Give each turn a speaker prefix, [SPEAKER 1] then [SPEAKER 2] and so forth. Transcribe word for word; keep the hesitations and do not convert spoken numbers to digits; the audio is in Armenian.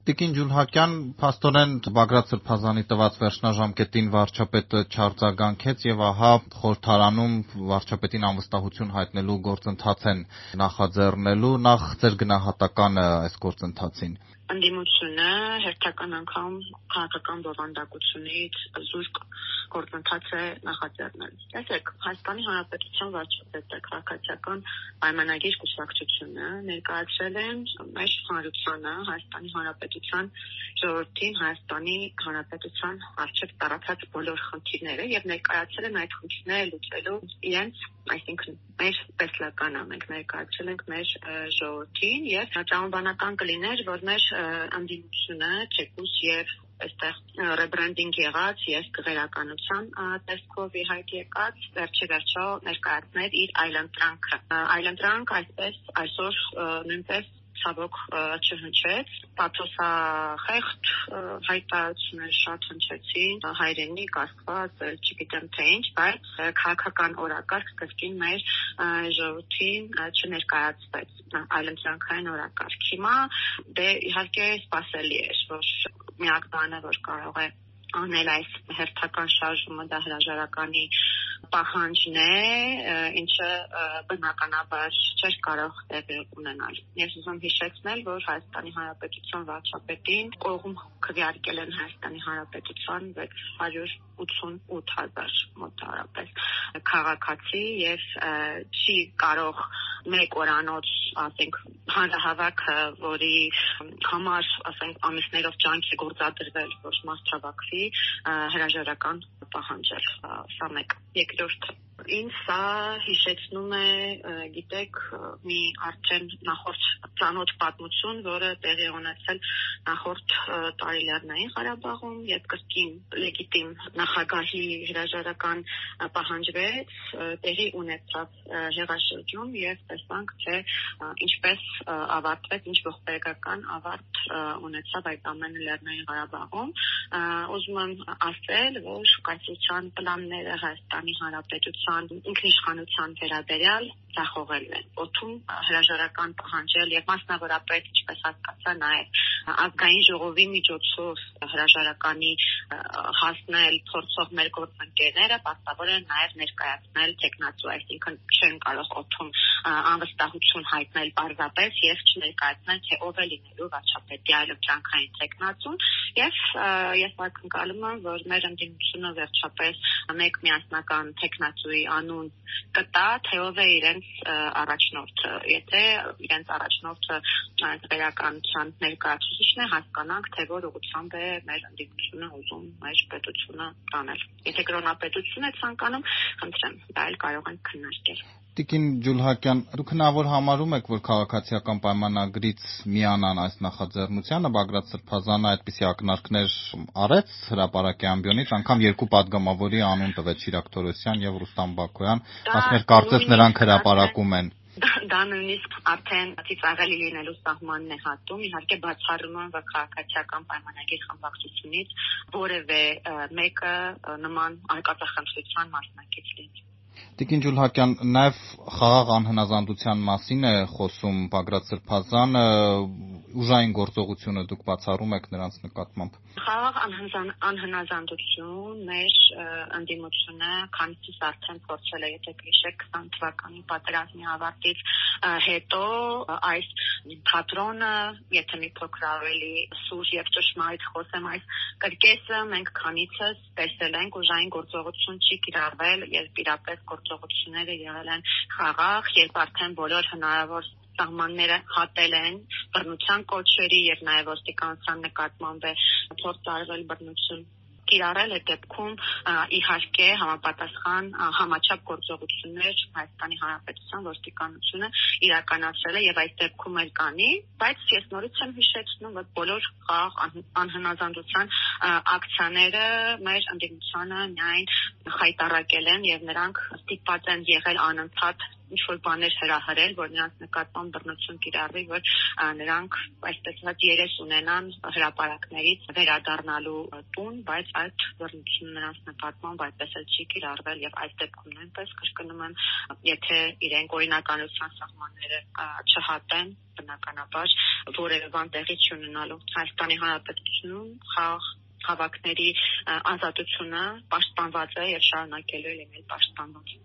[SPEAKER 1] Տիկին Ջուլհակյան, փաստորեն Բագրատ Սրբազանի տված վերջնաժամկետին վարչապետը չարձագանքեց եւ ահա խորհրդարանում վարչապետին անվստահություն հայտնելու գործընթաց են նախաձեռնելու, նախ ձեր գնահատականը այս գործընթացին։
[SPEAKER 2] Ընդդիմությունը հերթական անգամ քաղաքական բովանդակությունից զուրկ գործընթաց է նախաձեռնել։ Տեսեք, Հայաստանի Հանրապետության վարչապետը քաղաքացիական պայմանագիր կուսակցությունը ներկայացրել է մեր հանրությանը, Հայաստանի Հանրապետության ժողովրդին, Հայաստանի Հանրապետության առջև տարածած բոլոր խնդիրները եւ ներկայացրել են այդ խնդիրները լուծելու իրենց, այսինքն մեր տեսլականը մենք ներկայացրել ենք մեր ժողովրդին եւ տրամաբանական կլիներ, որ մեր ընդդիմությունը չեկուս եւ այստեղ ռեբրենդինգ եղած եւ կղերականության տեսքով ի հայտ եկած վերջի վերջո ներկայացնել իր այլընտրանքը։ Այլընտրանք այսպես այսօր նույնպես ցավոք չհնչեց, պաթոսախեղճ հայտարարություններ շատ հնչեցին, հայրենիք, Աստված, չգիտեմ թե ինչ, բայց քաղաքական օրակարգ կրկին մեր ժողովրդին չներկայացվեց այլընտրանքային օրակարգ։ Հիմա դե իհարկե սպասելի էր, որ միակ բանը, որ կարող է անել այս հերթական շարժումը, դա հրաժարականի պահանջն է, ինչը բնականաբար չէր կարող տեղի ունենալ։ Ես ուզում հիշեցնել, որ Հայաստանի Հանրապետության վարչապետին կողմ քվեարկել են Հայաստանի Հանրապետության վեց հարյուր ութսունութ հազար մոտավորապես քաղաքացի եւ չի կարող մեկ օրանոց, ասենք, հանրահավաքը, որի համար, ասենք, ամիսներով ջանք է գործադրվել, որ մարդավաքվի, հրաժարական պահանջել, սա մեկ։ Երկրորդ, ինձ սա հիշեցնում է, գիտեք, մի արդեն նախորդ ծանոթ պատմություն, որը տեղի ունեցել նախորդ տարիներներին Ղարաբաղում, երբ կրկին լեգիտիմ նախագահի հրաժարական պահանջվեց, տեղի ունեցավ հեղաշրջում եւ տեսանք, թե ինչպես ավարտվեց, ինչ ողբերգական ավարտ ունեցավ այդ ամենը Լեռնային Ղարաբաղում։ Ուզում եմ ասել, որ կայսրության պլանները Հայաստանի Հանրապետության ինքնիշխանության վերաբերյալ ձախողել են։ Օդում հրաժարական պահանջել եւ մասնավորապես, ինչպես հասկացա, նաեւ ազգային ժողովի միջոցով հրաժարականի հասնել փորձող մեր գործընկերները պարտավոր են նաեւ ներկայացնել տեխնացու, այսինքն չեն կարող օդում անվստահություն հայտնել պարզապես եւ չներկայացնել, թե ով է լինելու վարչապետի այլընտրանքային տեխնացուն եւ ես ակնկալում եմ, որ մեր ընդդիմությունը վերջապես մեկ միասնական տեխնացուի անուն կտա, թե ով է իրենց առաջնորդը։ Եթե իրենց առաջնորդը վերականության ներկայացուցիչն է, հասկանանք, թե որ ուղղությամբ է մեր ընդդիմությունը ուզում մեր պետությունը տանել։ Եթե կրոնապետություն է ցանկանում, խնդրեմ, դա էլ կարող ենք քննարկել։
[SPEAKER 1] Տիկին Ջուլհակյան, դուք հնարավոր համարում եք, որ քաղաքացիական պայմանագրից միանան այս նախաձեռնությանը, Բագրատ Սրբազանը այդպիսի ակնարկներ արեց հրապարակի ամբիոնից, անգամ երկու падգամավորի անուն տվեց Շիրակ Թորոսյան եւ Ռուստամ Բակոյան, ասներ կարծես նրանք հրապարակում են։
[SPEAKER 2] Դա նույնիսկ արդեն ծիծաղելի լինելու սահմանն է հատում, իհարկե բացառում եմ, որ քաղաքացիական պայմանագիր խմբակցությունից որևէ մեկը նման արկածախնդրության մասնակից լինի։
[SPEAKER 1] Տիկին Ջուլհակյան, նաև խաղաղ անհնազանդության մասին է խոսում Բագրատ Սրբազանը, ուժային գործողությունը դուք բացառում եք նրանց նկատմամբ։
[SPEAKER 2] Խաղաղ անհնազանդություն մեր ընդդիմությունը քանիցս արդեն փորձել է, եթե հիշեք, քսան թվականի պատերազմի ավարտից հետո այս թատրոնը, եթե մի փոքր ավելի սուր եւ ճշմարիտ խոսեմ, այս կրկեսը մենք քանիցս տեսել ենք, ուժային գործողություն չի կիրառվել, երբ իրապես գործողությունները եղել են խաղաղ, երբ արդեն բոլոր հնարավոր սահմանները հատել են բռնության կոչերի եւ նաեւ ոստիկանության նկատմամբ է փորձ արվել բռնություն կիրառել, այդ դեպքում իհարկե համապատասխան համաչափ գործողություններ Հայաստանի Հանրապետության ոստիկանությունը իրականացրել է եւ այդ դեպքում էլ կանի, բայց ես նորից եմ հիշեցնում, որ բոլոր խաղաղ անհնազանդության ակցիաները մեր ընդդիմությանը միայն խայտառակել են եւ նրանք ստիպված են եղել անընդհատ ինչ-որ բաներ հրահրել, որ նրանց նկատմամբ բռնություն կիրառվի, որ նրանք այսպես ասած երես ունենան հրապարակներից վերադառնալու տուն, բայց այդ բռնությունը նրանց նկատմամբ այդպես էլ չի կիրառվել եւ այս դեպքում նույնպես կրկնում եմ, եթե իրենք օրինականության սահմանները չհատեն, բնականաբար որևէ բան տեղի չունենալու։ Հայաստանի Հանրապետությունում խաղ հավաքների ազատությունը պաշտպանված է եւ շարունակելու է լինել պաշտպանված։